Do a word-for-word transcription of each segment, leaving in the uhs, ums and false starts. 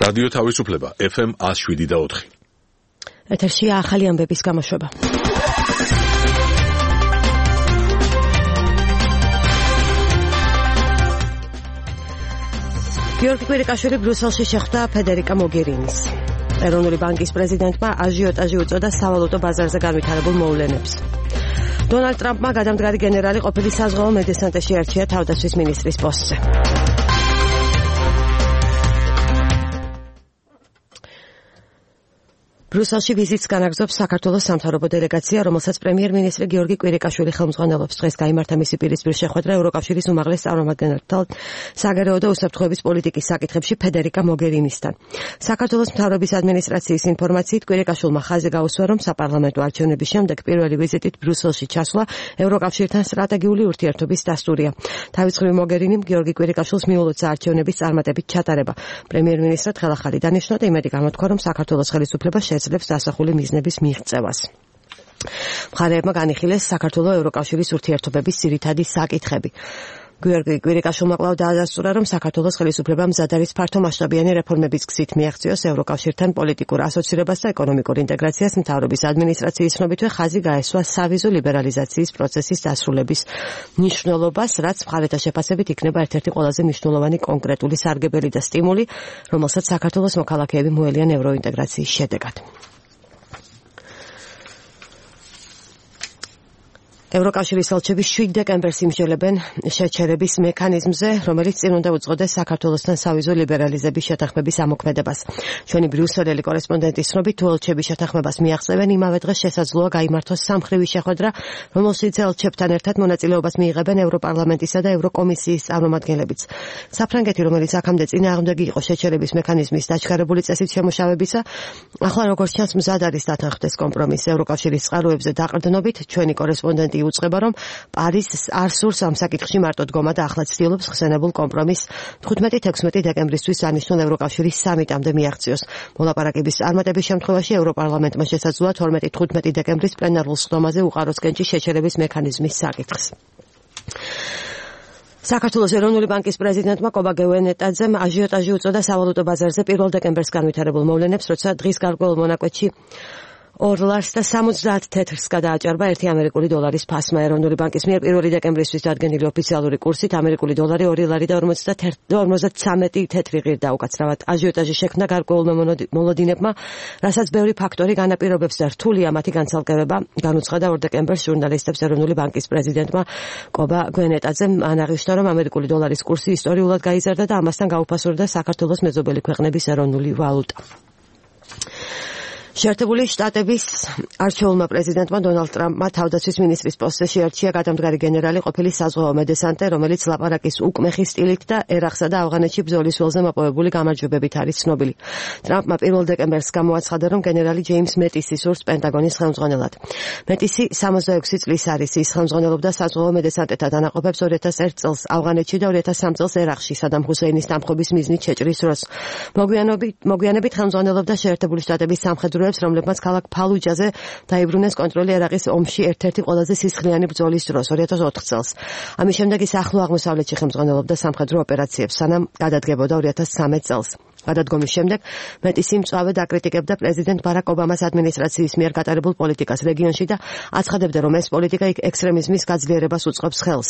რადიო თავისუფლება ეფ ემ one oh seven და four. ეთერშია ახალი ამბების გამოშვება. გიორგი კვირიკაშვილი ბრიუსელში შეხვდა ფედერიკა მოგერინის. ეროვნული ბანკის პრეზიდენტმა აჟიოტაჟი უწოდა სავალუტო ბაზარზე განვითარებულ მოვლენებს. დონალდ ტრამპმა გადამდგარი გენერალი ყოფილი საზღვაო მედესანტეში არჩია თავდაცვის მინისტრის პოსტზე. ბრიუსელში ვიზიტს განაგრძობს საქართველოს სამთავრობო დელეგაცია, რომელსაც პრემიერ-მინისტრი გიორგი კვირიკაშვილი ხელმძღვანელობს. დღეს გაიმართა მისი პირისპირ შეხვედრა ევროკავშირის უმაღლეს წარმომადგენელთან საგარეო და უსაფრთხოების პოლიტიკის საკითხებში ფედერიკა მოგერინისთან. საქართველოს მთავრობის ადმინისტრაციის ინფორმაციით კვირიკაშვილმა ხაზი გაუსვა, რომ საპარლამენტო არჩევნების შემდეგ პირველი ვიზიტით ბრიუსელში ჩასვლა ევროკავშირთან სტრატეგიული ურთიერთობის დასტურია. თავისუფლი მოგერინიმ გიორგი კვირიკაშვილს მიულოცა არჩევნების წარმატებით ჩატარება. პრემიერ-მინისტრად ხელახალი დანიშნა და იმედი გამოთქვა, რომ საქართველოს ხელისუფლება შეძლებს დასახული მიზნების მიღწევას. მხარეებმა განიხილეს საქართველოს ევროკავშირის ურთიერთობების ძირითადი საკითხები. გიორგი კვირიკაშვილმა კვლავ დაადასტურა, რომ საქართველოს ხელისუფლებამ მზად არის ფართომასშტაბიანი რეფორმების გზით მიაღწიოს ევროკავშირთან პოლიტიკურ ასოცირებას და ეკონომიკურ ინტეგრაციას. მთავრობის ადმინისტრაციის ცნობითვე ხაზი გაესვა სავიზო ლიბერალიზაციის პროცესის დასრულების მნიშვნელობას, რაც მხარეთა შეფასებით იქნება ერთ-ერთი ყველაზე მნიშვნელოვანი კონკრეტული სარგებელი და სტიმული, რომელსაც საქართველოს მოქალაქეები მოელიან ევროინტეგრაციის შედეგად. ევროკავშირის ელჩები შვიდ დეკემბერს იმსჯელებენ შეჩერების მექანიზმზე, რომელიც წინ უნდა უძღოდეს საქართველოსთან სავიზო ლიბერალიზების შეთანხმების ამოქმედებას. ჩვენი ბრიუსელელი კორესპონდენტის ცნობით, თუ ელჩები შეთანხმებას მიაღწევენ, იმავე დღეს შესაძლოა გაიმართოს სამხრივი შეხვედრა, რომელშიც ელჩებთან ერთად მონაწილეობას მიიღებენ ევროპარლამენტისა და ევროკომისიის წარმომადგენლებიც. საფრანგეთი, რომელიც აქამდე წინააღმდეგი იყო შეჩერების მექანიზმის დაჩქარებული წესით შემუშავებისა, ახლა როგორც ჩანს მზად არის დათანხმდეს კომპრომისი ევროკავშირის წყაროებზე დაყრდნობით. ჩვენი კორესპონდენტი უწყება, რომ პარიზს არ სურს ამ საკითხში მარტო დგომა და ახლა ცდილობს ხსენებულ კომპრომისს თხუთმეტი-თექვსმეტი დეკემბრისთვის ანიშნულ ევროკავშირის სამიტამდე მიაღწიოს. მოლაპარაკების წარმატების შემთხვევაში ევროპარლამენტმა შესაძლოა თორმეტი-თხუთმეტი დეკემბრის პლენარულ სხდომაზე უყაროს კენჭი შეჩერების მექანიზმის საკითხს. საქართველოს ეროვნული ბანკის პრეზიდენტმა კობა გევენეტაძემ აჟიოტაჟი უწოდა სავალუტო ბაზარზე პირველ დეკემბერს განვითარებულ მოვლენებს, როცა დღის გარკვეულ მონაკვეთში ორ ლარს და სამოცდაათ თეთრს გადააჭარბა ერთი ამერიკული დოლარის ფასმა. ეროვნული ბანკის მიერ პირველი დეკემბრისთვის დადგენილი ოფიციალური კურსით ამერიკული დოლარი ორი ლარი და ორმოცდათრამეტი თეთრი ღირდა უკაცრავად. აჟიოტაჟი შექმნა გარკვეულმა მოლოდინებმა, რასაც ბევრი ფაქტორი განაპირობებს და რთულია მათი განცალკევება, განუცხადა ორ დეკემბერს ჟურნალისტებს ეროვნული ბანკის პრეზიდენტმა კობა გევენეტაძემ. მან აღნიშნა, რომ ამერიკული დოლარის კურსი ისტორიულად გაიზარდა და ამასთან გაუფასურდა საქართველოს მეზობელი ქვეყნების ეროვნული ვალუტა. შეერთებული შტატების არჩეულმა პრეზიდენტმა დონალდ ტრამპმა თავდაცვის მინისტრის პოსტზე შეარჩია გადამდგარი გენერალი ყოფილი საზღვაო მედესანტე, რომელიც ლაპარაკის უკმეხი სტილით და ერაყსა და ავღანეთში ბრძოლის ველზე მოპოვებული გამარჯვებებით არის ცნობილი. ტრამპმა პირველ დეკემბერს გამოაცხადა, რომ გენერალი ჯეიმს მეტისი სურს პენტაგონის ხელმძღვანელად. მეტისი სამოცდაექვსი წლის არის. ის ხელმძღვანელობდა საზღვაო მედესანტეთა დანაყოფებს ორი ათას ერთ წელს ავღანეთში და ორი ათას სამი წელს ერაყში სადამ ჰუსეინის დამხობის მიზნით შეჭრის დროს. მოგვიანებით ხელმძღვანელობდა შეერთებული შტატების სამხედრო რომლებმაც ქალაქ ფალუჯაზე დაიბრუნეს კონტროლი ერაყის ომში ერთ-ერთი ყველაზე სისხლიანი ბრძოლის დროს ორი ათას ოთხ წელს. ამის შემდეგ ის ახლო აღმოსავლეთში ხელმძღვანელობდა სამხედრო ოპერაციებს, სანამ გადადგებოდა ორი ათას სამი წელს. გადადგომის შემდეგ მეტისი მწვავედ აკრიტიკებდა პრეზიდენტ ბარაკ ობამას ადმინისტრაციის მიერ გატარებულ პოლიტიკას რეგიონში და აცხადებდა, რომ ეს პოლიტიკა ექსტრემიზმის გაძლიერებას უწყობს ხელს.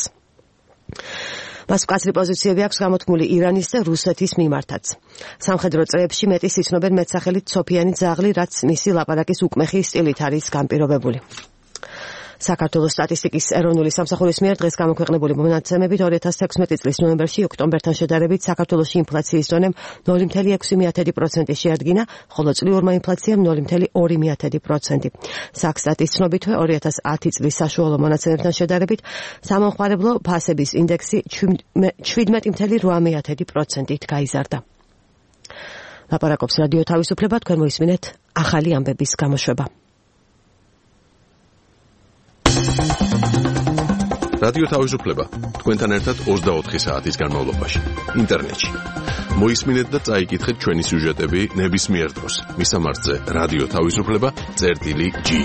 მას მკაცრი პოზიციები აქვს გამოთქმული ირანის და რუსეთის მიმართაც. სამხედრო წრეებში მეტის იცნობენ მეტსახელით სოფიანი ძაღლი, რაც მისი ლაპარაკის უკმეხი სტილით არის განპირობებული. საქართველოს სტატისტიკის ეროვნული სამსახურის მიერ დღეს გამოქვეყნებული მონაცემებით ორი ათას თექვსმეტი წლის ნოემბერში ოქტომბერთან შედარებით საქართველოში ინფლაციის დონემ ნული კoma ექვსი პროცენტი შეადგინა, ხოლო წლიურმა ინფლაციამ ნული კoma ორი პროცენტი. საქსტატის ცნობითვე ორი ათას ათი წლის საშუალო მონაცემებთან შედარებით სამომხმარებლო ფასების ინდექსი შვიდმეტი კoma რვა პროცენტით გაიზარდა. ლაპარაკობს რადიო თავისუფლება, თქვენ მოისმინეთ ახალი ამბების გამოშვება. რადიო თავისუფლება თქვენთან ერთად ოცდაოთხი საათის განმავლობაში ინტერნეტში. მოისმინეთ და წაიკითხეთ ჩვენი სიუჟეტები ნებისმიერ დროს. მისამართზე რადიო თავისუფლება წერტილი ჯი.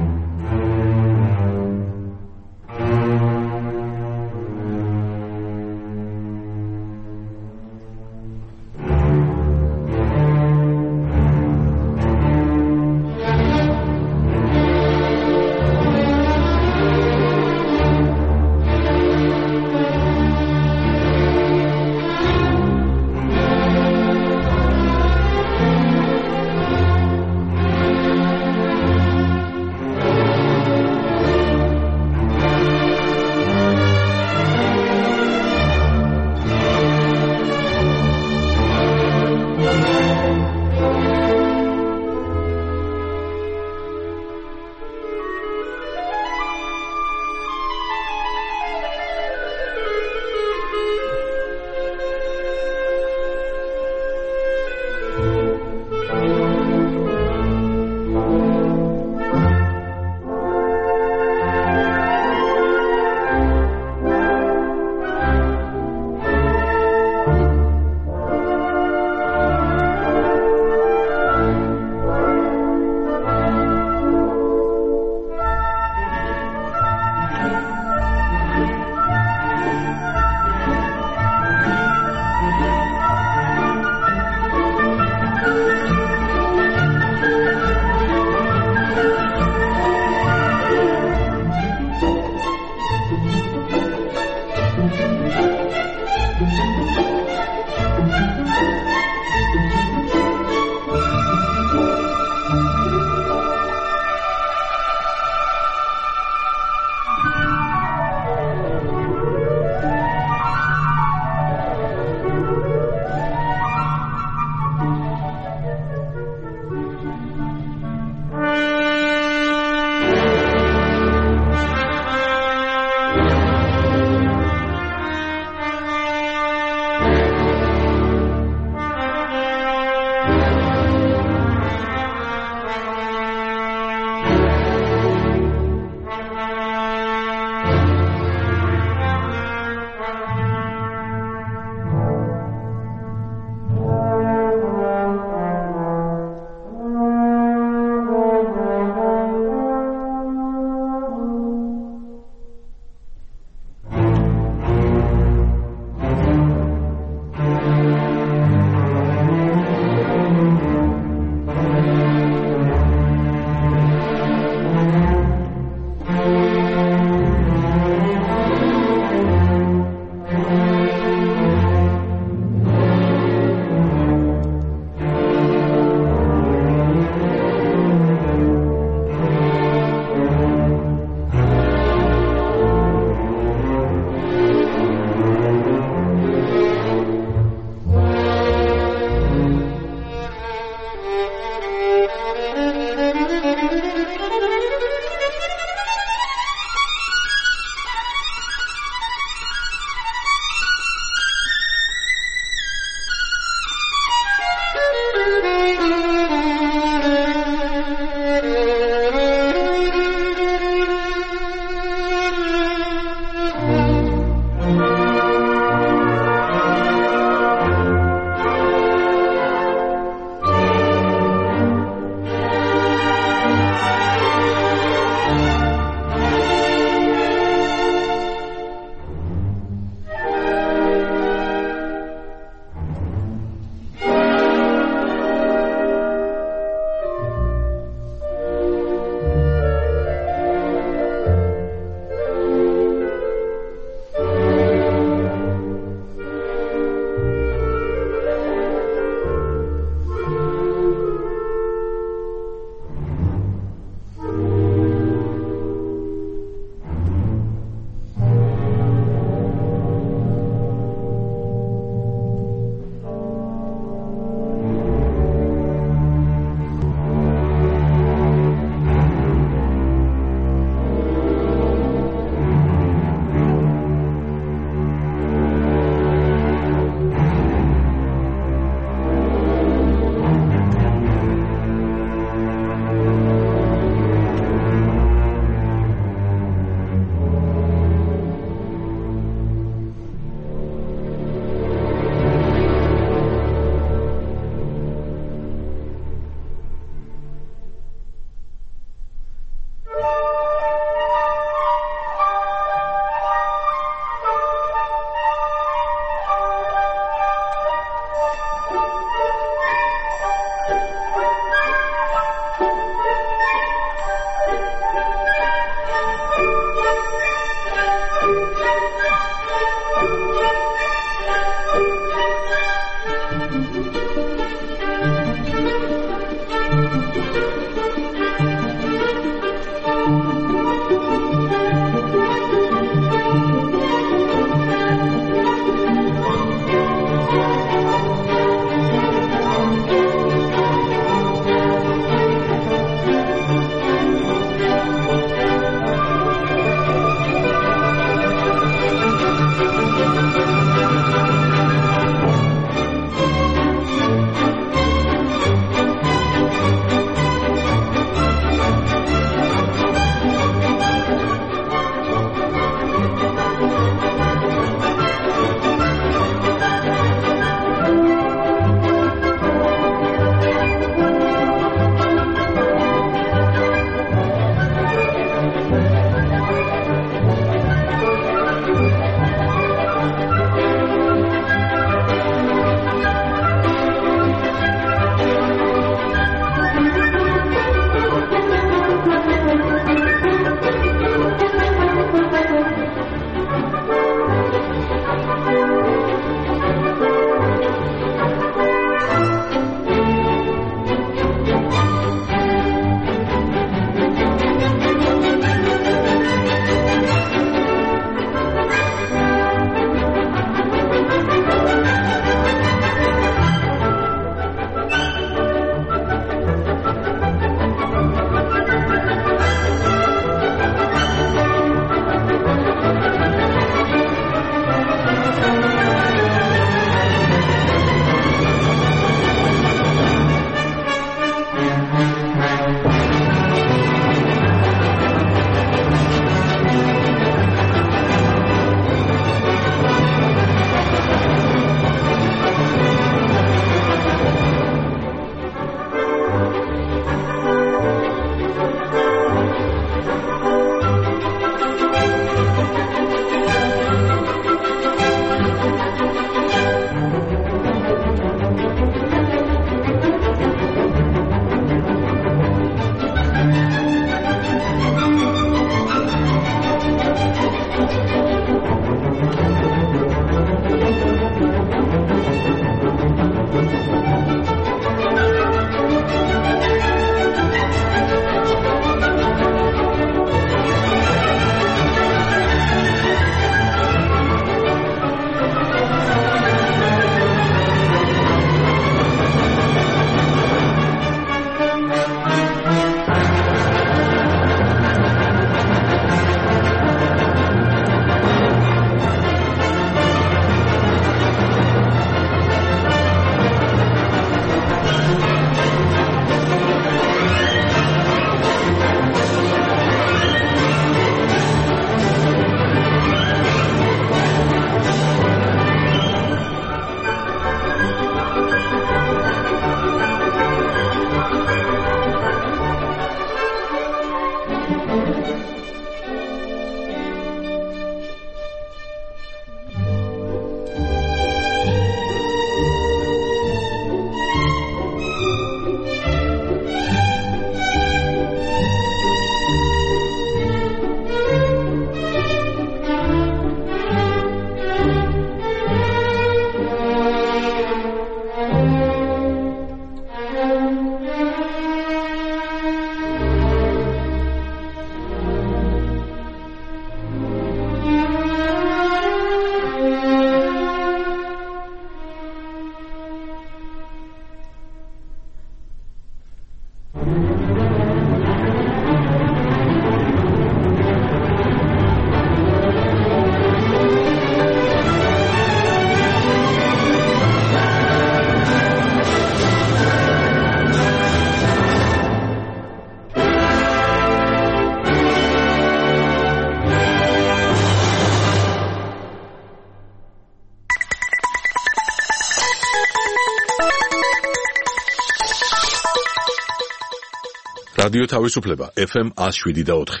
რადიო თავისუფლება ეფ ემ one oh seven და four.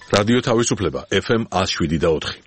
რადიო თავისუფლება ეფ ემ one oh seven და four.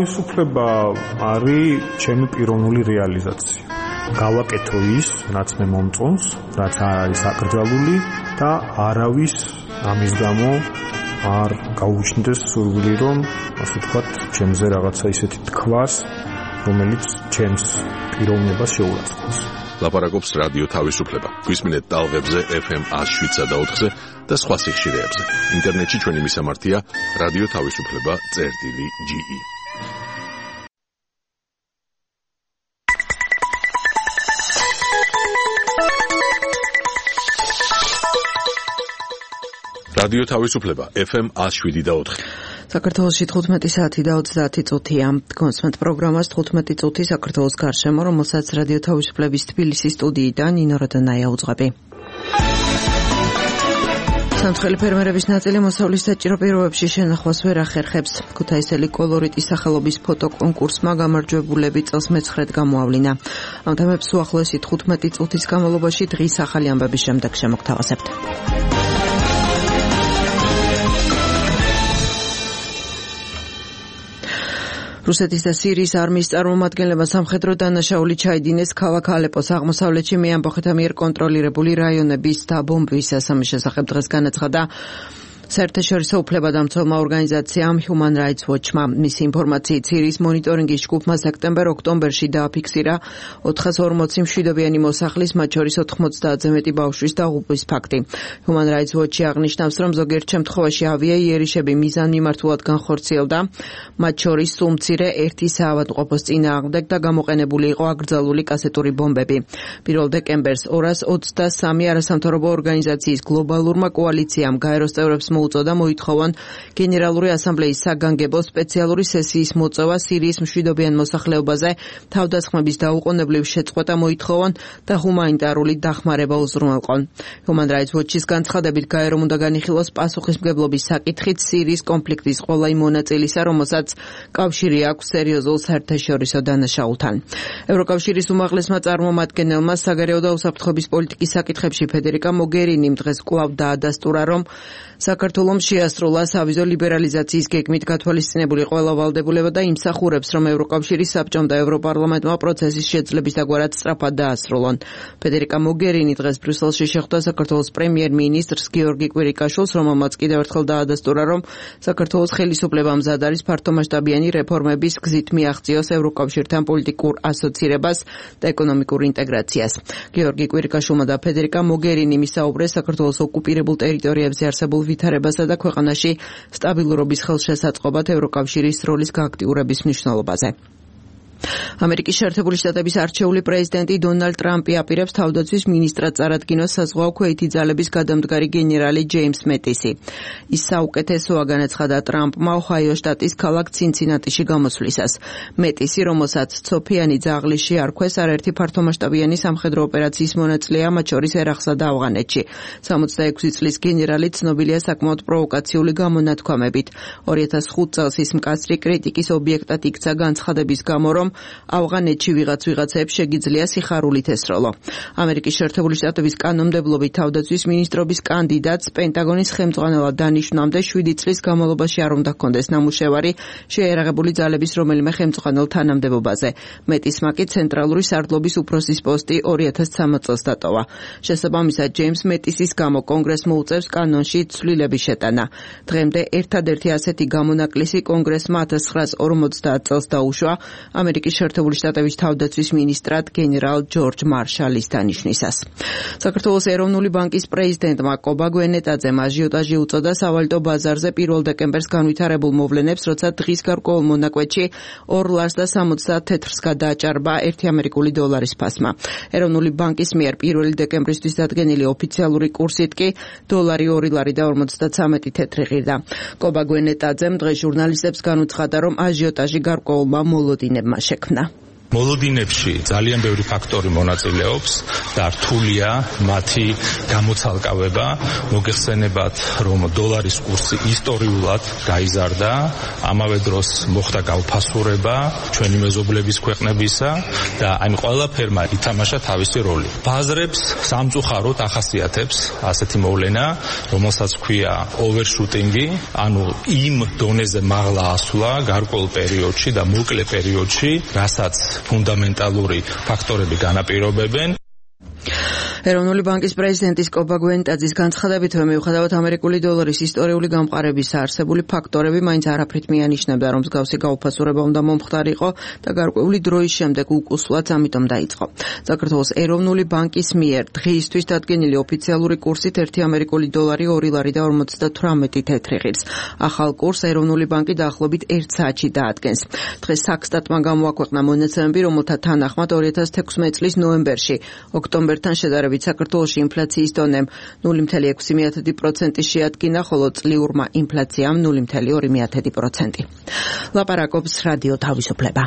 თავისუფლება არის ჩემი პიროვნული რეალიზაცია. გავაკეთო ის, რაც მე მომწონს, რაც არ არის აკრძალული და არავის ამის გამო არ გაუჩნდეს სურვილი, რომ ასე ვთქვათ, ჩემზე რაღაცა ისეთი თქვას, რომელიც ჩემს პიროვნებას შეურაცხყოფს. ლაპარაკობს რადიო თავისუფლება. გვისმინეთ ტალღებზე ეფ ემ ათს შვიდსა და ოთხზე და სხვა სიხშირეებზე. ინტერნეტში ჩვენი მისამართია რადიო თავისუფლება წერტილი ჯი ი. რადიო თავისუფლება ეფ ემ ათს შვიდი და ოთხი. საქართველოში თხუთმეტი საათი და ოცდაათი წუთია. გონსმენთ პროგრამას თხუთმეტი წუთი საქართველოს გარშემო, რომელსაც რადიო თავისუფლების თბილისის სტუდიიდან ნინო როდანაია უძღვები. სამცხელი ფერმერების ნაწილი მოსავლის საჭირო პირობებში შენახვას ვერ ახერხებს. ქუთაისელი კოლორიტის სახელობის ფოტოკონკურსმა გამარჯვებულები წელს მეცხრედ გამოავლინა. ამ თემებს უახლოესი თხუთმეტი წუთის განმავლობაში დღის ახალი ამბების შემდეგ შემოგთავაზებთ. რუსეთის და სირიის არმიის წარმომადგენლებმა სამხედრო დანაშაული ჩაიდინეს ქალაქ ალეპოს აღმოსავლეთში მეამბოხეთა მიერ კონტროლირებული რაიონების დაბომბვის ამის შესახებ დღეს განაცხადა საერთაშორისო უფლებადამცველმა ორგანიზაციამ Human Rights Watch-მა. მისი ინფორმაციით სირიის მონიტორინგის ჯგუფმა სექტემბერ-ოქტომბერში დააფიქსირა ოთხას ორმოცი მშვიდობიანი მოსახლის, მათ შორის ოთხმოცდაათზე მეტი ბავშვის დაღუპვის ფაქტი. Human Rights Watch-ი აღნიშნავს, რომ ზოგიერთ შემთხვევაში ავიაიერიშები მიზანმიმართულად განხორციელდა, მათ შორის სულ მცირე ერთი საავადმყოფოს წინააღმდეგ და გამოყენებული იყო აკრძალული კასეტური ბომბები. პირველ დეკემბერს ორას ოცდასამი არასამთავრობო ორგანიზაციის გლობალურმა კოალიციამ გაეროს წევრებს უწოდა მოითხოვონ გენერალური ასამბლეის საგანგებო სპეციალური სესიის მოწევა სირიის მშვიდობიან მოსახლეობაზე, თავდასხმების დაუყოვნებლივ შეწყვეტა მოითხოვონ და ჰუმანიტარული დახმარება უზრუნველყონ. Human Rights Watch-ის განცხადებით გაერომ უნდა განიხილოს პასუხისმგებლობის საკითხით სირიის კონფლიქტის ყველა იმ მონაწილისა, რომელსაც კავშირი აქვს სერიოზულ საერთაშორისო დანაშაულთან. ევროკავშირის უმაღლესმა წარმომადგენელმა საგარეო და უსაფრთხოების პოლიტიკის საკითხებში ფედერიკა მოგერინიმ დღეს კვლავ დაადასტურა, რომ საქართველომ შეასრულა სავიზო ლიბერალიზაციის გეგმით გათვალისწინებული ყველა ვალდებულება და იმსახურებს, რომ ევროკავშირის საბჭომ და ევროპარლამენტმა პროცესის შეძლებისდაგვარად სწრაფად დაასრულონ. ფედერიკა მოგერინი დღეს ბრიუსელში შეხვდა საქართველოს პრემიერ-მინისტრს გიორგი კვირიკაშვილს, რომელმაც კიდევ ერთხელ დაადასტურა, რომ საქართველოს ხელისუფლება მზად არის ფართომასშტაბიანი რეფორმების გზით მიაღწიოს ევროკავშირთან პოლიტიკურ ასოცირებას და ეკონომიკურ ინტეგრაციას. გიორგი კვირიკაშვილმა და ფედერიკა მოგერინიმ ისაუბრეს საქართველოს ოკუპირებულ ტერიტორიებზე არსებულ ვითარებასა და ქვეყანაში სტაბილურობის ხელშესაწყობად ევროკავშირის როლის გააქტიურების მნიშვნელობაზე. ამერიკის შეერთებული შტატების არჩეული პრეზიდენტი დონალდ ტრამპი აპირებს თავდაცვის მინისტრად წარადგინოს საზღვაო ქვეითი ძალების გადამდგარი გენერალი ჯეიმს მეტისი. ის საუკეთესოა, განაცხადა ტრამპმა ოჰაიო შტატის ქალაქ ცინცინატიში გამოსვლისას. მეტისი, რომელსაც ცოფიანი ძაღლი შეარქვეს, არაერთი ფართომასშტაბიანი სამხედრო ოპერაციის მონაწილეა, მათ შორის ერაყსა და ავღანეთში. სამოცდაექვსი წლის გენერალი ცნობილია საკმაოდ პროვოკაციული გამონათქვამებით. ორი ათას ხუთ წელს ის მკაცრი კრიტიკის ობიექტად იქცა განცხადების გამო, რომ ავღანეთში ვიღაც ვიღაცებს შეგიძლია სიხარულით ესროლო. ამერიკის შეერთებული შტატების კანონმდებლობით თავდაცვის მინისტრობის კანდიდატს პენტაგონის ხელმძღვანელად დანიშნვამდე შვიდი წლის განმავლობაში არ უნდა ჰქონდეს ნამუშევარი შეიარაღებული ძალების რომელიმე ხელმძღვანელ თანამდებობაზე. მეტისმა კი ცენტრალური სარდლობის უფროსის პოსტი ორი ათას ცხრამეტ წელს დატოვა. შესაბამისად, ჯეიმს მეტისის გამო კონგრესმა უწევს კანონში ცვლილების შეტანა. დღემდე ერთადერთი ასეთი გამონაკლისი კონგრესმა ათას ცხრაას ორმოცდაათ წელს დაუშვა ამერიკის შეერთებული შტატების თავდაცვის მინისტრად გენერალ ჯორჯ მარშალის დანიშნვისას. საქართველოს ეროვნული ბანკის პრეზიდენტმა კობა გვენეტაძემ აჟიოტაჟი უწოდა სავალუტო ბაზარზე პირველ დეკემბერს განვითარებულ მოვლენებს, როცა დღის გარკვეულ მონაკვეთში ორ ლარს და სამოცდაათ თეთრს გადააჭარბა ერთი ამერიკული დოლარის ფასმა. ეროვნული ბანკის მიერ პირველი დეკემბრისთვის დადგენილი ოფიციალური კურსით კი დოლარი ორი ლარი და ორმოცდაცამეტი თეთრი ღირდა. კობა გვენეტაძემ დღეს ჟურნალისტებს განუცხადა, რომ აჟიოტაჟი გარკვეულმა მოლოდინებმა შექმნა. მოლოდინებში ძალიან ბევრი ფაქტორი მონაწილეობს და რთულია მათი გამოცალკავება. მოგეხსენებათ, რომ დოლარის კურსი ისტორიულად გაიზარდა, ამავე დროს მოხდა გაუფასურება ჩვენი მეზობლების ქვეყნებისა და აი ყველაფერმა ითამაშა თავისი როლი. ბაზრებს სამწუხაროდ ახასიათებს ასეთი მოვლენა, რომელსაც ქვია overshooting-ი, ანუ იმ დონეზე მაღლა ასვლა გარკვეულ პერიოდში და მოკლე პერიოდში, რასაც ფუნდამენტალური ფაქტორები განაპირობებენ. ეროვნული ბანკის პრეზიდენტის კობა გვენტაძის განცხადებით, რომ მიუხედავად ამერიკული დოლარის ისტორიული გამყარებისა, არსებული ფაქტორები მაინც არაფრით მიანიშნებდა, რომ მსგავსი გაუფასურება უნდა მომხდარიყო და გარკვეული დროის შემდეგ უკუსლად ამიტომ დაიწყო. საქართველოს ეროვნული ბანკის მიერ დღეისთვის დადგენილი ოფიციალური კურსით ერთი ამერიკული დოლარი ორი ლარი და ორმოცდათვრამეტი თეთრი ღირს. ახალ კურსს ეროვნული ბანკი დაახლოებით ერთ საათში დაადგენს. დღეს საქსტატმა გამოაქვეყნა მონაცემები, რომელთა თანახმად ორი ათას თექვსმეტი წლის ნოემბერში ოქტომბერთან შედარებით საქართველოში ინფლაციის დონემ ნული მეთერთი ექვსი პროცენტი შეადგინა, ხოლო წლიურმა ინფლაციამ ნული მეთერთი ორი პროცენტი. ლაპარაკობს რადიო თავისუფლება.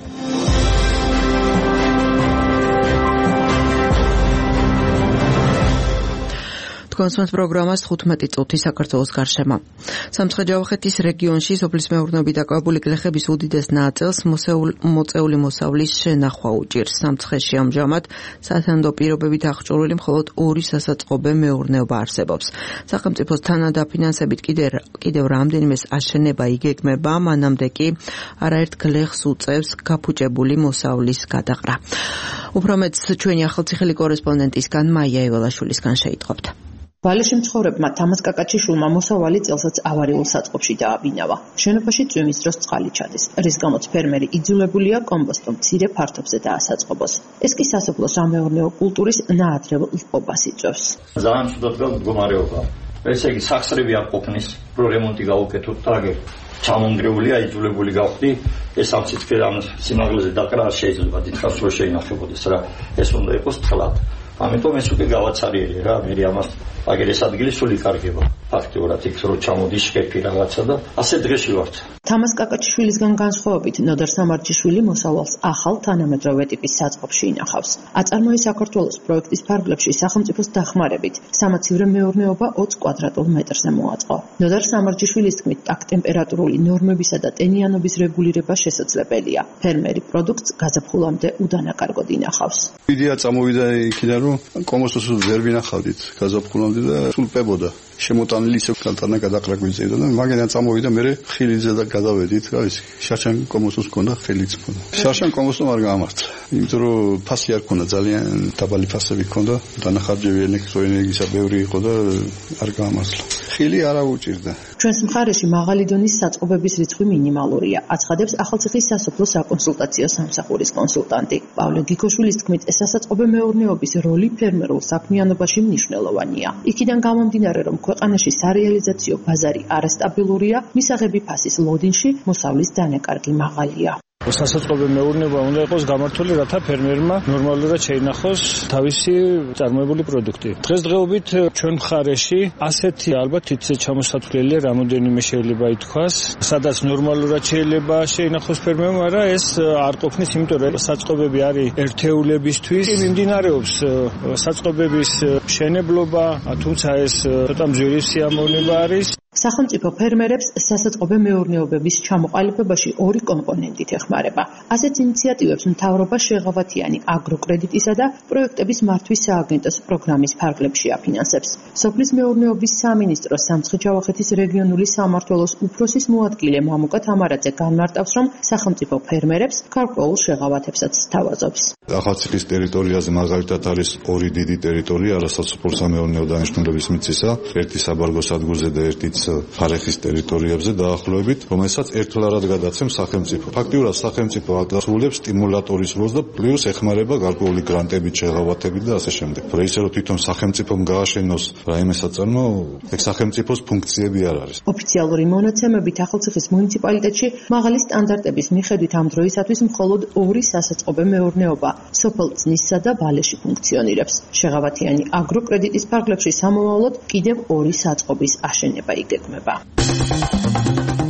კონსულტანტ პროგრამას თხუთმეტი წუთი საქართველოს გარშემო. სამცხე-ჯავახეთის რეგიონში სოფლის მეურნეობით დაკავებული გლეხების უდიდეს ნაწილს მოწეული მოსავლის შენახვა უჭირს. სამცხეში ამჟამად სათანდო პირობებით აღჭურვილი მხოლოდ ორი სასაწყობე მეურნეობა არსებობს. სახელმწიფოს თანადაფინანსებით კიდევ რამდენიმეს აშენება იგეგმება, მანამდე კი არაერთ გლეხს უწევს გაფუჭებული მოსავლის გადაყრა. უფრო მეტს ჩვენი ახალციხელი კორესპონდენტისგან მაია ეველაშვილისგან შეიტყობთ. ვალეში მცხოვრებმა თამაზ კაკაჩიშვილმა მოსავალი წელსაც ავარიულ საწყობში დააბინავა. შენობაში წვიმის დროს წყალი ჩადის, რის გამოც ფერმერი იძულებულია კომპოსტო მცირე ფართობზე დაასაწყობოს. ეს კი სასოფლო სამეურნეო კულტურის ნაადრევ ლპობას იწვევს. ძალიან ცუდად მდგომარეობა. ესე იგი სახსრები არ ყოფნის, რო რემონტი გაუკეთოთ და აგერ ჩამონგრეულია, იძულებული გავხდი ეს ამციცქე ამ სიმაღლეზე დაკრა არ შეიძლება დიდხანს რო შეინახებოდეს რა. ეს უნდა იყოს თლად. ამიტომ ეს უკვე გავაცარიელი რა, მე ამას აგერ ეს ადგილი სულ იკარგება. ფაქტიურად იქ რო ჩამოდის შეკეფი რაღაცა და ასე დღეში ვართ. თამაზ კაკაჩიშვილისგან განსხვავებით, ნოდარ სამარჯიშვილი მოსავალს ახალ თანამედროვე ტიპის საწყობში ინახავს. აწარმოის საქართველოს პროექტის ფარგლებში სახელმწიფოს დახმარებით სამაცივრე მეურნეობა ოცი კვადრატულ მეტრზე მოაწყო. ნოდარ სამარჯიშვილის თქმით, ტაკტემპერატურული ნორმებისა და ტენიანობის რეგულირება შესაძლებელია. ფერმერი პროდუქტს გაზაფხულამდე უდანაკარგოდ ინახავს. იდეა წამოვიდა იქიდან, რომ კომოსტოს ვერ ვინახავდით გაზაფხულამდე და სულ პებოდა. შემოტანილი ისე კალთანა გადაყრა გვიწევდა და მაგიდან წამოვიდა მე ხილიძე და გადავედით, რა ვიცი, შარშან კომოსტოს ჰქონდა ხელიც ჰქონდა. შარშან კომოსტომ არ გამართლა, იმიტომ რომ ფასი არ ჰქონდა, ძალიან დაბალი ფასები ჰქონდა, დანახარჯები ელექტროენერგისა ბევრი იყო და არ გამართლა. ხილი არა უჭირდა. ჩვენს მხარეში მაღალი დონის საწყობების რიცხვი მინიმალურია, აცხადებს ახალციხის სასოფლო საკონსულტაციო სამსახურის კონსულტანტი. პავლე გიქოშვილის თქმით, სასაწყობე მეურნეობის როლი ფერმერულ საქმიანობაში მნიშვნელოვანია. იქიდან გამომდინარე, რომ ქვეყანაში სარეალიზაციო ბაზარი არასტაბილურია, მისაღები ფასის ლოდინში მოსავლის დანაკარგი მაღალია. სასაწყობე მეურნეობა უნდა იყოს გამართული, რათა ფერმერმა ნორმალურად შეინახოს თავისი წარმოებული პროდუქტი. დღესდღეობით ჩვენ მხარეში ასეთი ალბათ თითზე ჩამოსათვლელია, რამოდენიმე შეიძლება ითქვას, სადაც ნორმალურად შეიძლება შეინახოს ფერმერმა, მაგრამ ეს არ ყოფნის, იმიტომ რომ საწყობები არის ერთეულებისთვის. მიმდინარეობს საწყობების მშენებლობა, თუმცა ეს ცოტა მძვირი სიამოვნება არის. სახელმწიფო ფერმერებს სასაწყობე მეურნეობების ჩამოყალიბებაში ორი კომპონენტით ეხმარება. ასეთ ინიციატივებს მთავრობა შეღავათიანი აგროკრედიტისა და პროექტების მართვის სააგენტოს პროგრამის ფარგლებში აფინანსებს. სოფლის მეურნეობის სამინისტროს სამცხე-ჯავახეთის რეგიონული სამმართველოს უფროსის მოადგილე მამუკა თამარაძე განმარტავს, რომ სახელმწიფო ფერმერებს გარკვეულ შეღავათებსაც სთავაზობს. ახალციხის ტერიტორიაზე მაგალითად არის ორი დიდი ტერიტორია არასასოფლო სამეურნეო დანიშნულების მიწისა, ერთი საბარგო სადგურზე და ერთი ხარეხის ტერიტორიებზე დაახლოებით, რომელსაც ერთლარად გადაცემს სახელმწიფო. ფაქტიურად სახელმწიფო აკრძალებს სტიმულატორის როლს და პლუს ეხმარება გარკვეული გრანტებით, შეღავათებით და ასე შემდეგ. რა ისე რომ თვითონ სახელმწიფომ გააშენოს რაიმე საწარმო, ეგ სახელმწიფოს ფუნქციები არ არის. ოფიციალური მონაცემებით ახალციხის მუნიციპალიტეტში მაღალი სტანდარტების მიხედვით ამ დროისათვის მხოლოდ ორი სასაწყობე მეურნეობა სოფელ წნისსა და ვალეში ფუნქციონირებს. შეღავათიანი აგროკრედიტის ფარგლებში სამომავლოდ კიდევ ორი საწყობის აშენება იგეგმება.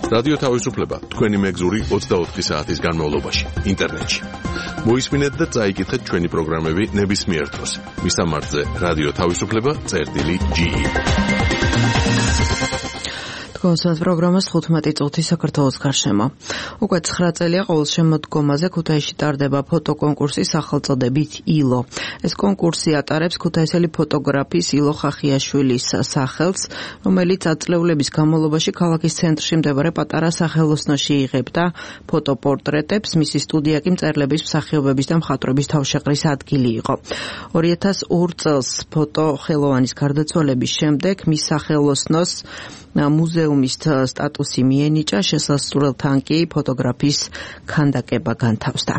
რადიო თავისუფლება თქვენი მეგზური ოცდაოთხი საათის განმავლობაში ინტერნეტში. მოისმინეთ და წაიკითხეთ ჩვენი პროგრამები ნებისმიერ დროს. მისამართზე რადიო თავისუფლება წერტილი ჯი. კონსერტ პროგრამას თხუთმეტი წუთი საქართველოს გარშემო. უკვე ცხრა წელია ყოველ შემოდგომაზე ქუთაისში ტარდება ფოტოკონკურსი სახელწოდებით ილო. ეს კონკურსი ატარებს ქუთაისელი ფოტოგრაფის ილო ხახიაშვილის სახელს, რომელიც ათწლეულების განმავლობაში ქალაქის ცენტრში მდებარე პატარა სახელოსნოში იღებდა ფოტოპორტრეტებს, მისი სტუდია კი მწერლების, მსახიობების და მხატვრების თავშეყრის ადგილი იყო. ორი ათას ორ წელს ფოტოხელოვანის გარდაცვალების შემდეგ მის სახელოსნოს მუზეუმის სტატუსი მიენიჭა, შესასრულელთან კი ფოტოგრაფის ქანდაკება განთავსდა.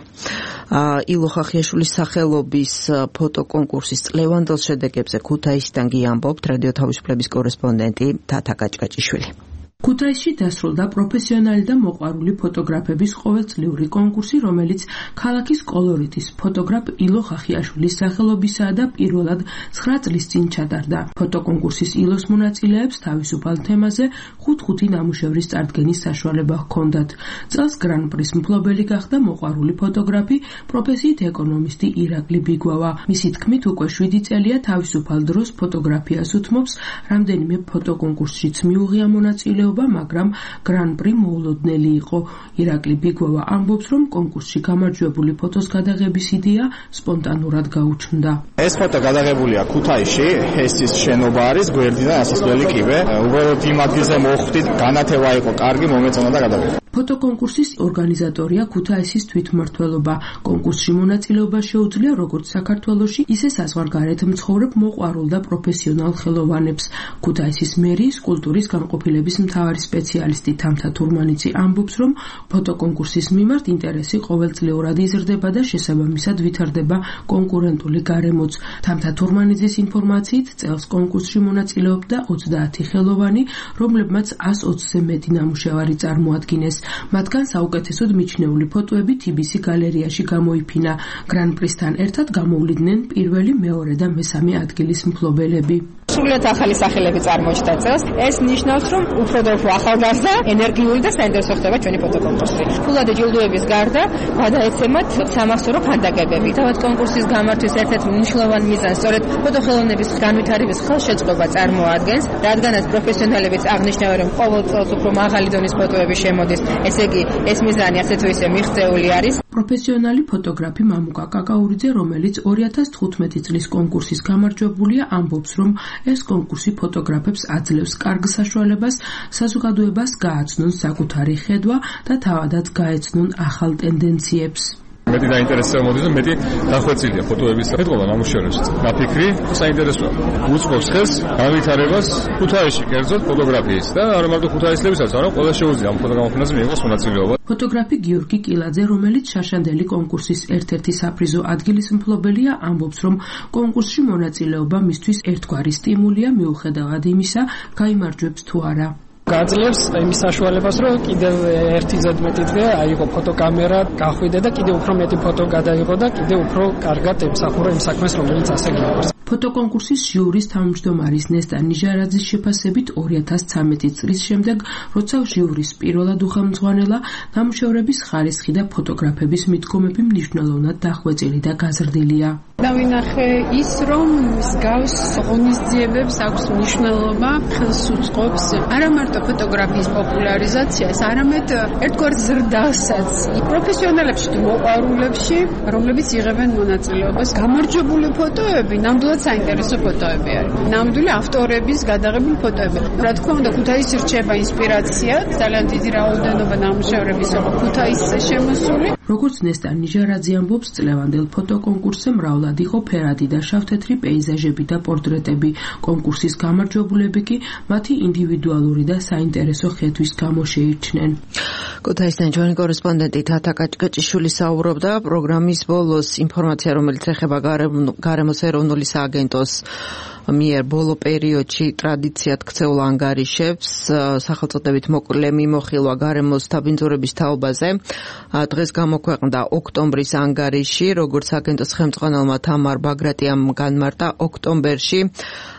ილო ხახიაშვილის სახელობის ფოტოკონკურსის წლევანდელ შედეგებზე ქუთაისიდან კი ამბობთ რადიო თავისუფლების კორესპონდენტი თათა გაჭკაჭიშვილი. ქუთაისში დასრულდა პროფესიონალი და მოყვარული ფოტოგრაფების ყოველწლიური კონკურსი, რომელიც ქალაქის კოლორიტის ფოტოგრაფ ილო ხახიაშვილის სახელობისაა და პირველად ცხრა წლის წინ ჩატარდა. ფოტოკონკურსის ილოს მონაწილეებს თავისუფალ თემაზე ხუთ-ხუთი ნამუშევრის წარდგენის საშუალება ჰქონდათ. წელს გრან-პრის მფლობელი გახდა მოყვარული ფოტოგრაფი, პროფესიით ეკონომისტი ირაკლი ბიგვავა. მისი თქმით, უკვე შვიდი წელია თავისუფალ დროს ფოტოგრაფიას უთმობს, რამდენიმე ფოტოკონკურსშიც მიუღია მონაწილეობა, მაგრამ გრან-პრი მოულოდნელი იყო. ირაკლი ბიგვავა ამბობს, რომ კონკურსში გამარჯვებული ფოტოს გადაღების იდეა სპონტანურად გაუჩნდა. ეს ფოტო გადაღებულია ქუთაისში, ჰესის შენობა არის, გვერდიდან ასასვლელი კიბე. უბრალოდ იმ ადგილზე მოხვდით, განათება იყო კარგი, მომეწონა და გადავიდა. ფოტოკონკურსის ორგანიზატორია ქუთაისის თვითმმართველობა. კონკურსში მონაწილეობა შეუძლია როგორც საქართველოში, ისე საზღვარგარეთ მცხოვრებ მოყვარულ და პროფესიონალ ხელოვანებს. ქუთაისის მერიის კულტურის განყოფილების მთავარი სპეციალისტი თამთა თურმანიძე ამბობს, რომ ფოტოკონკურსის მიმართ ინტერესი ყოველწლიურად იზრდება და შესაბამისად ვითარდება კონკურენტული გარემოც. თამთა თურმანიძის ინფორმაციით, წელს კონკურსში მონაწილეობდა ოცდაათი ხელოვანი, რომლებმაც ას ოცზე მეტი ნამუშევარი წარმოადგინეს. მათგან საუკეთესოდ მიჩნეული ფოტოები თბილისის გალერეაში გამოიფინა. გრან-პრისთან ერთად გამოვლიდნენ პირველი, მეორე და მესამე ადგილის მფლობელები. სრულიად ახალი სახელები წარმოჩნდა წელს. ეს ნიშნავს, რომ უფრო და უფრო ახალგაზრდა, ენერგიული და საინტერესო ხდება ჩვენი ფოტოკონკურსი. ფულადი ჯილდოების გარდა გადაეცემათ სამახსოვრო ქანდაკებები. თავად კონკურსის გამართვის ერთ-ერთ მნიშვნელოვან მიზანს სწორედ ფოტოხელოვნების განვითარების ხელშეწყობა წარმოადგენს, რადგანაც პროფესიონალებიც აღნიშნავენ, რომ ყოველ წელს უფრო მაღალი დონის ფოტოები შემოდის. ესე იგი, ეს მიზანი ასე თუ ისე მიღწეული არის. პროფესიონალი ფოტოგრაფი მამუკა კაკაურიძე, რომელიც ორი ათას თხუთმეტი წლის კონკურსის გამარჯვებულია, ამბობს, რომ ეს კონკურსი ფოტოგრაფებს აძლევს კარგ საშუალებას საზოგადოებას გააცნონ საკუთარი ხედვა და თავადაც გაეცნონ ახალ ტენდენციებს. მეტი დაინტერესება მოდის და მეტი დახვეწილია ფოტოების ეთყობა ნამუშევრებს. გაფიქრი, საინტერესოა. უწყობს ხელს განვითარებას ქუთაისში, კერძოდ ფოტოგრაფიის და არა მარტო ქუთაისლებისაც, არამედ ყველა შეუძლია ამ ფოტოგრაფიაზე მიიღოს მონაწილეობა. ფოტოგრაფი გიორგი კილაძე, რომელიც შაშანდელი კონკურსის ერთ-ერთი საფრიზო ადგილის მფლობელია, ამბობს, რომ კონკურსში მონაწილეობა მისთვის ერთგვარი სტიმულია, მიუხედავად იმისა, გაიმარჯვებს თუ არა. გაძლევს იმის საშუალებას, რომ კიდევ ერთი ზედმეტი დღე აიღო ფოტოკამერა, გახვიდე და კიდევ უფრო მეტი ფოტო გადაიღო და კიდევ უფრო კარგად ემსახურა იმ საქმეს, რომელიც ასე გვიყვარს. ფოტოკონკურსის ჟიურის თავმჯდომარის ნესტა ნიჟარაძის შეფასებით ორი ათას ცხრამეტი წლის შემდეგ, როცა ჟიურის პირველად უხელმძღვანელა, ნამუშევრების ხარისხი და ფოტოგრაფების მიდგომები მნიშვნელოვნად დახვეწილი და გაზრდილია. დავინახე ის, რომ მსგავს ღონისძიებებს აქვს მნიშვნელობა, ხელს უწყობს არა მარტო ფოტოგრაფიის პოპულარიზაციას, არამედ ერთგვარ ზრდასაც პროფესიონალებში თუ მოყვარულებში, რომლებიც იღებენ მონაწილეობას. გამარჯვებული ფოტოები ნამდვილად საინტერესო ფოტოები არის. ნამდვილი ავტორების გადაღებული ფოტოები. რა თქმა უნდა, ქუთაისი რჩება ინსპირაციად, ძალიან დიდი რაოდენობა ნამუშევრების იყო ქუთაისზე შემოსული. როგორც ნესტა ნიჟარაძე ამბობს, წლევანდელ ფოტოკონკურსზე მრავლად იყო ფერადი და შავთეთრი პეიზაჟები და პორტრეტები. კონკურსის გამარჯვებულები კი მათი ინდივიდუალური და საინტერესო ხედვის გამო შეირჩნენ. ქუთაისიდან ჩვენი კორესპონდენტი თათა გაჭკაჭიშვილი საუბრობდა. პროგრამის ბოლოს ინფორმაცია, რომელიც ეხება გარემოს ეროვნული სააგენტოს მიერ ბოლო პერიოდში ტრადიციად ქცეულ ანგარიშებს სახელწოდებით მოკლე მიმოხილვა გარემოს დაბინძურების თაობაზე. დღეს გამოქვეყნდა ოქტომბრის ანგარიში, როგორც აგენტოს ხელმძღვანელმა თამარ ბაგრატიამ განმარტა, ოქტომბერში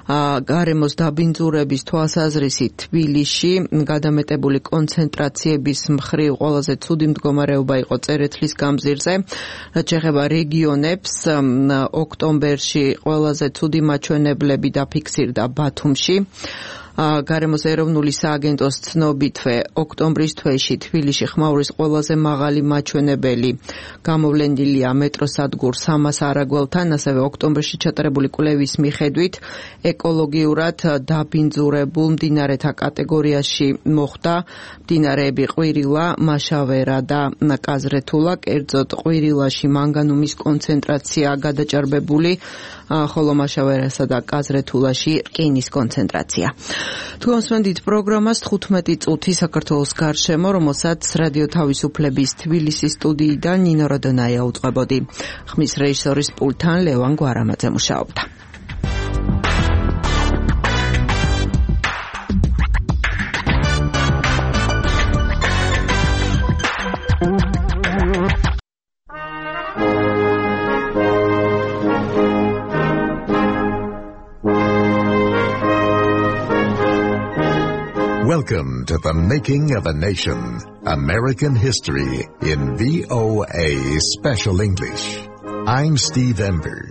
გარემოს დაბინძურების თვალსაზრისით თბილისში გადამეტებული კონცენტრაციების მხრივ ყველაზე ცუდი მდგომარეობა იყო წერეთლის გამზირზე. რაც შეეხება რეგიონებს, ოქტომბერში ყველაზე ცუდი მაჩვენებლები დაფიქსირდა ბათუმში. გარემოს ეროვნული სააგენტოს ცნობითვე ოქტომბრის თვეში თბილისში ხმაურის ყველაზე მაღალი მაჩვენებელი გამოვლენილია მეტროსადგურ სამას არაგველთან, ასევე ოქტომბერში ჩატარებული კვლევის მიხედვით ეკოლოგიურად დაბინძურებულ მდინარეთა კატეგორიაში მოხვდა მდინარეები ყვირილა, მაშავერა და კაზრეთულა. კერძოდ ყვირილაში მანგანუმის კონცენტრაცია გადაჭარბებული, ხოლო მაშავერასა და კაზრეთულაში რკინის კონცენტრაცია. თუ მოსმენთ პროგრამას თხუთმეტი წუთი საქართველოს გარშემო, რომელსაც რადიო თავისუფლების თბილისის სტუდიიდან ნინო როდონაია უწყებოდი. ხმის რეჟისორის პულტთან ლევან გვარამაძე მუშაობდა. Welcome to the Making of a Nation, American History in V O A Special English. I'm Steve Ember.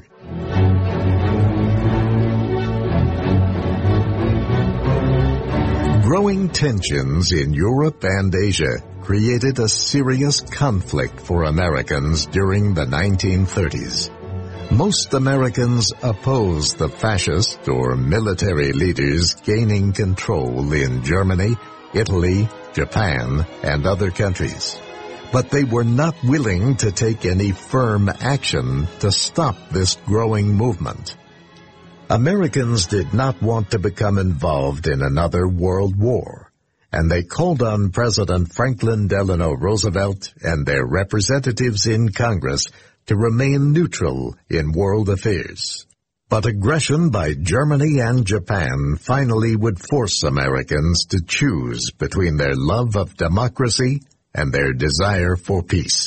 Growing tensions in Europe and Asia created a serious conflict for Americans during the nineteen thirties. Most Americans opposed the fascist or military leaders gaining control in Germany, Italy, Japan, and other countries. But they were not willing to take any firm action to stop this growing movement. Americans did not want to become involved in another world war, and they called on President Franklin Delano Roosevelt and their representatives in Congress to remain neutral in world affairs. But aggression by Germany and Japan finally would force Americans to choose between their love of democracy and their desire for peace.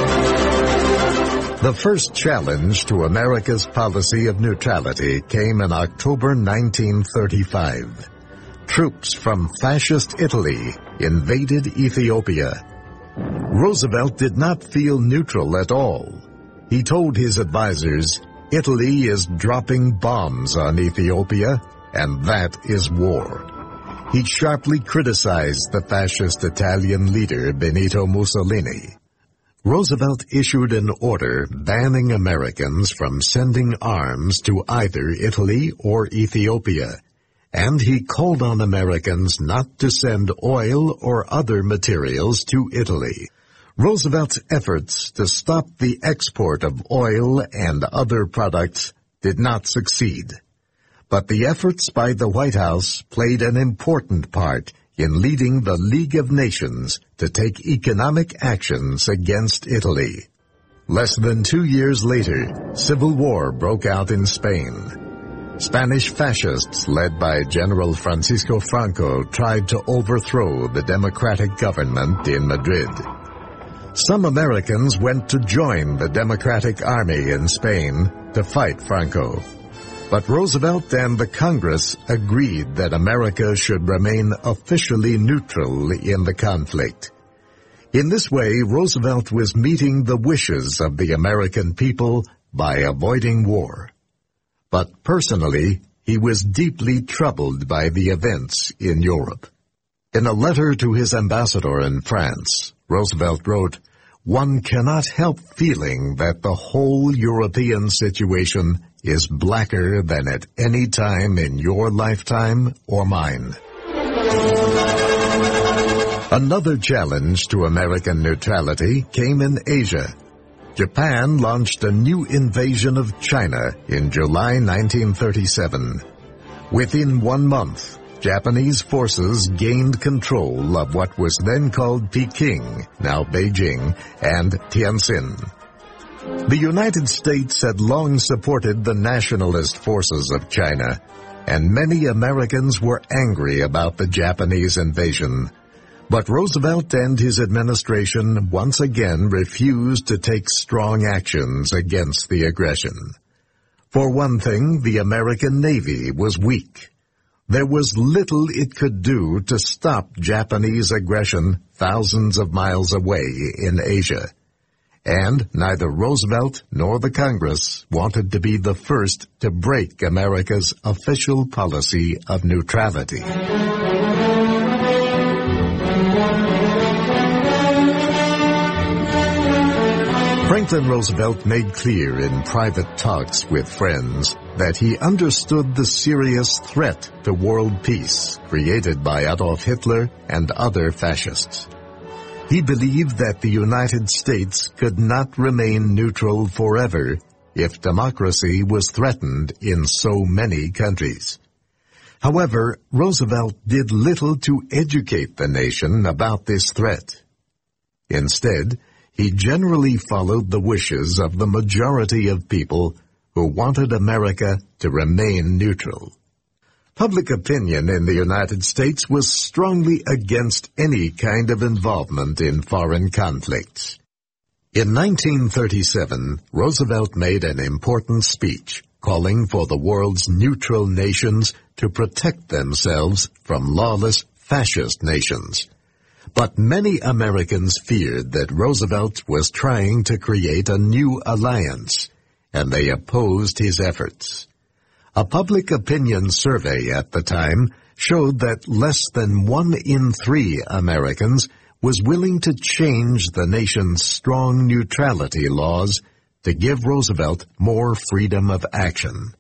The first challenge to America's policy of neutrality came in October nineteen thirty-five. Troops from fascist Italy invaded Ethiopia. Roosevelt did not feel neutral at all. He told his advisers, Italy is dropping bombs on Ethiopia, and that is war. He sharply criticized the fascist Italian leader Benito Mussolini. Roosevelt issued an order banning Americans from sending arms to either Italy or Ethiopia, and he called on Americans not to send oil or other materials to Italy. Roosevelt's efforts to stop the export of oil and other products did not succeed. But the efforts by the White House played an important part in leading the League of Nations to take economic actions against Italy. Less than two years later, civil war broke out in Spain. Spanish fascists led by General Francisco Franco tried to overthrow the democratic government in Madrid. Some Americans went to join the Democratic Army in Spain to fight Franco. But Roosevelt and the Congress agreed that America should remain officially neutral in the conflict. In this way, Roosevelt was meeting the wishes of the American people by avoiding war. But personally, he was deeply troubled by the events in Europe. In a letter to his ambassador in France, Roosevelt wrote, "One cannot help feeling that the whole European situation is blacker than at any time in your lifetime or mine." Another challenge to American neutrality came in Asia. Japan launched a new invasion of China in July nineteen thirty-seven. Within one month, Japanese forces gained control of what was then called Peking, now Beijing, and Tianjin. The United States had long supported the nationalist forces of China, and many Americans were angry about the Japanese invasion. But Roosevelt and his administration once again refused to take strong actions against the aggression. For one thing, the American Navy was weak. There was little it could do to stop Japanese aggression thousands of miles away in Asia. And neither Roosevelt nor the Congress wanted to be the first to break America's official policy of neutrality. Franklin Roosevelt made clear in private talks with friends that he understood the serious threat to world peace created by Adolf Hitler and other fascists. He believed that the United States could not remain neutral forever if democracy was threatened in so many countries. However, Roosevelt did little to educate the nation about this threat. Instead, he generally followed the wishes of the majority of people who wanted America to remain neutral. Public opinion in the United States was strongly against any kind of involvement in foreign conflicts. In nineteen thirty-seven, Roosevelt made an important speech calling for the world's neutral nations to protect themselves from lawless fascist nations. But many Americans feared that Roosevelt was trying to create a new alliance, and they opposed his efforts. A public opinion survey at the time showed that less than one in three Americans was willing to change the nation's strong neutrality laws to give Roosevelt more freedom of action.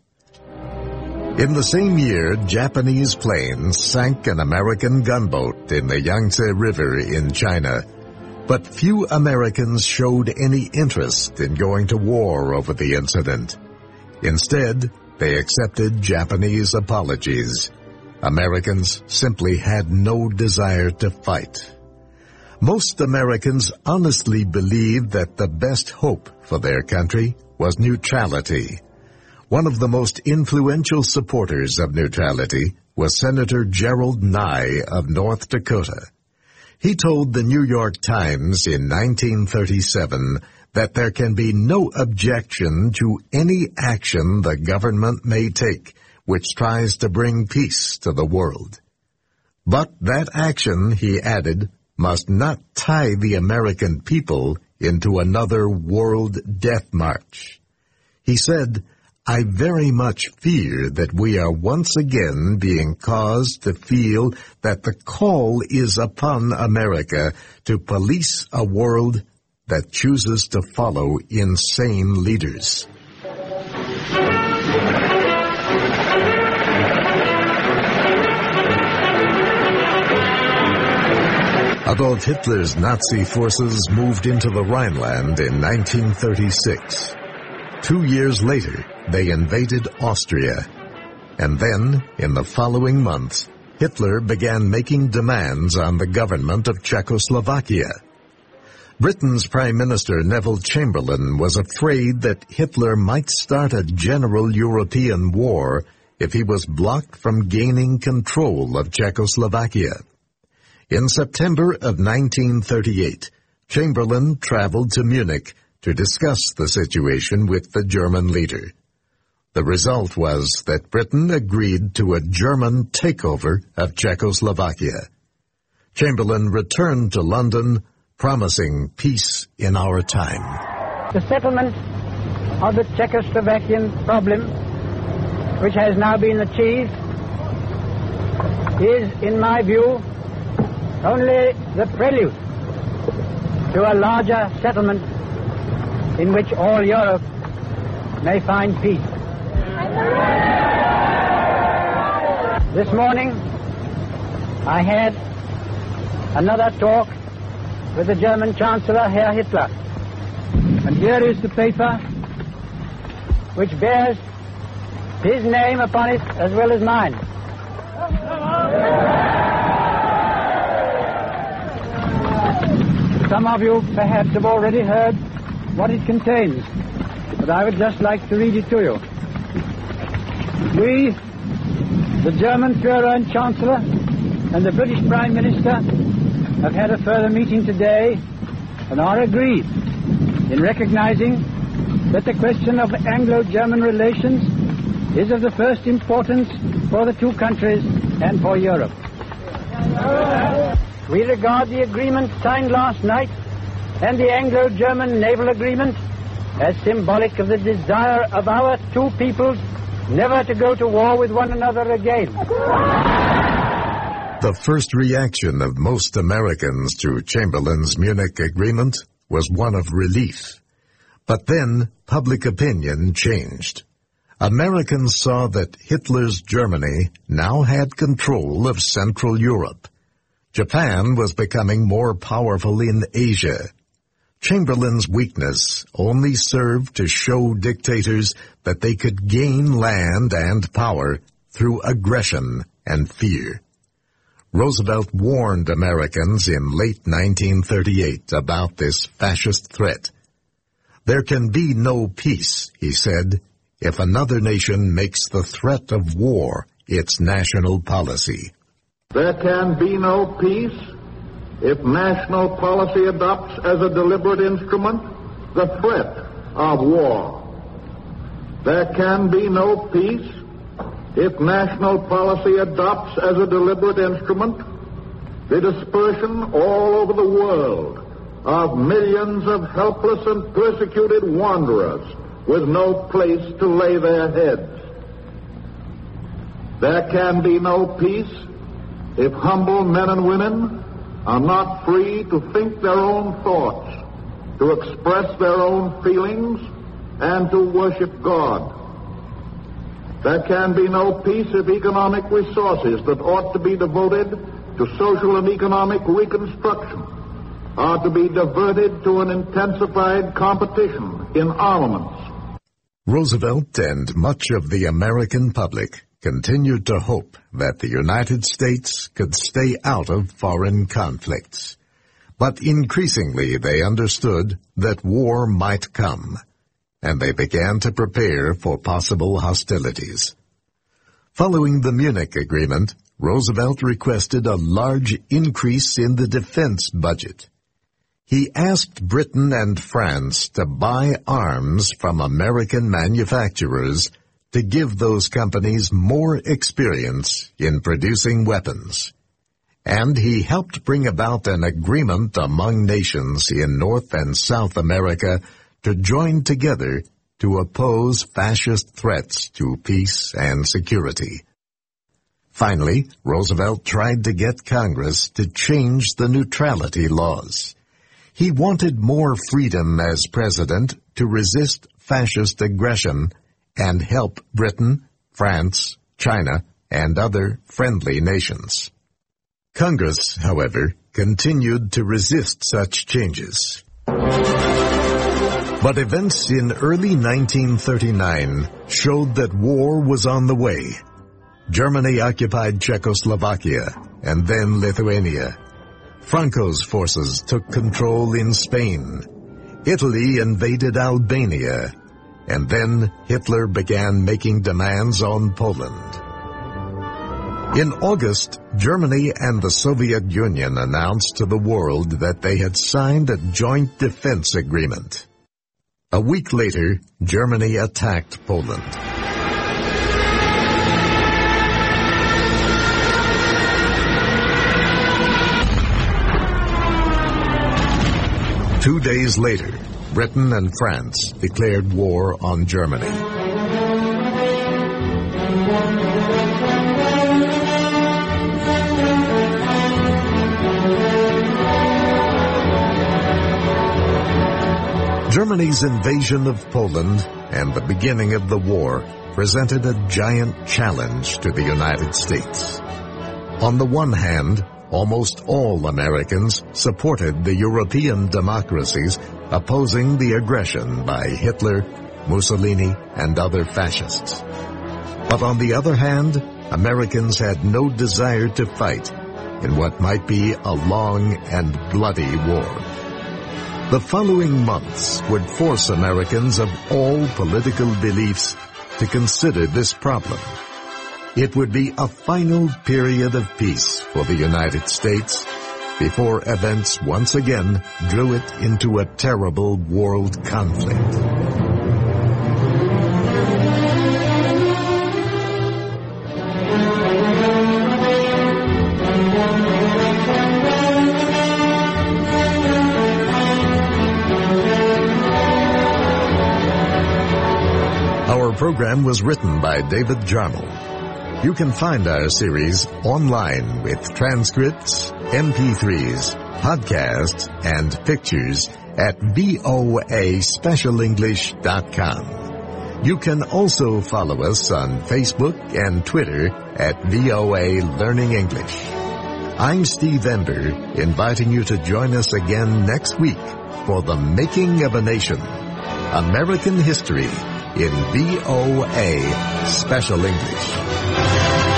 In the same year, Japanese planes sank an American gunboat in the Yangtze River in China, but few Americans showed any interest in going to war over the incident. Instead, they accepted Japanese apologies. Americans simply had no desire to fight. Most Americans honestly believed that the best hope for their country was neutrality. One of the most influential supporters of neutrality was Senator Gerald Nye of North Dakota. He told the New York Times in nineteen thirty-seven that there can be no objection to any action the government may take which tries to bring peace to the world. But that action, he added, must not tie the American people into another world death march. He said, I very much fear that we are once again being caused to feel that the call is upon America to police a world that chooses to follow insane leaders. Adolf Hitler's Nazi forces moved into the Rhineland in nineteen thirty-six. Two years later, they invaded Austria. And then, in the following months, Hitler began making demands on the government of Czechoslovakia. Britain's Prime Minister Neville Chamberlain was afraid that Hitler might start a general European war if he was blocked from gaining control of Czechoslovakia. In September of nineteen thirty-eight, Chamberlain traveled to Munich to discuss the situation with the German leader. The result was that Britain agreed to a German takeover of Czechoslovakia. Chamberlain returned to London, promising peace in our time. The settlement of the Czechoslovakian problem, which has now been achieved, is, in my view, only the prelude to a larger settlement in which all Europe may find peace. This morning, I had another talk with the German Chancellor, Herr Hitler. And here is the paper which bears his name upon it as well as mine. Some of you perhaps have already heard what it contains, but I would just like to read it to you. We, the German Führer and Chancellor, and the British Prime Minister have had a further meeting today and are agreed in recognizing that the question of Anglo-German relations is of the first importance for the two countries and for Europe. We regard the agreement signed last night and the Anglo-German naval agreement as symbolic of the desire of our two peoples never to go to war with one another again. The first reaction of most Americans to Chamberlain's Munich Agreement was one of relief. But then public opinion changed. Americans saw that Hitler's Germany now had control of Central Europe. Japan was becoming more powerful in Asia. Chamberlain's weakness only served to show dictators that they could gain land and power through aggression and fear. Roosevelt warned Americans in late nineteen thirty-eight about this fascist threat. There can be no peace, he said, if another nation makes the threat of war its national policy. There can be no peace if national policy adopts as a deliberate instrument the threat of war. There can be no peace if national policy adopts as a deliberate instrument the dispersion all over the world of millions of helpless and persecuted wanderers with no place to lay their heads. There can be no peace if humble men and women are not free to think their own thoughts, to express their own feelings, and to worship God. There can be no peace if economic resources that ought to be devoted to social and economic reconstruction are to be diverted to an intensified competition in armaments. Roosevelt and much of the American public continued to hope that the United States could stay out of foreign conflicts. But increasingly they understood that war might come, and they began to prepare for possible hostilities. Following the Munich Agreement, Roosevelt requested a large increase in the defense budget. He asked Britain and France to buy arms from American manufacturers to give those companies more experience in producing weapons. And he helped bring about an agreement among nations in North and South America to join together to oppose fascist threats to peace and security. Finally, Roosevelt tried to get Congress to change the neutrality laws. He wanted more freedom as president to resist fascist aggression and help Britain, France, China, and other friendly nations. Congress, however, continued to resist such changes. But events in early nineteen thirty-nine showed that war was on the way. Germany occupied Czechoslovakia and then Lithuania. Franco's forces took control in Spain. Italy invaded Albania. And then Hitler began making demands on Poland. In August, Germany and the Soviet Union announced to the world that they had signed a joint defense agreement. A week later, Germany attacked Poland. Two days later, Britain and France declared war on Germany. Germany's invasion of Poland and the beginning of the war presented a giant challenge to the United States. On the one hand, almost all Americans supported the European democracies opposing the aggression by Hitler, Mussolini, and other fascists. But on the other hand, Americans had no desire to fight in what might be a long and bloody war. The following months would force Americans of all political beliefs to consider this problem. It would be a final period of peace for the United States before events once again drew it into a terrible world conflict. Our program was written by David Jarmel. You can find our series online with transcripts, M P threes, podcasts, and pictures at voa special english dot com. You can also follow us on Facebook and Twitter at V O A Learning English. I'm Steve Ender, inviting you to join us again next week for The Making of a Nation, American History in V O A Special English.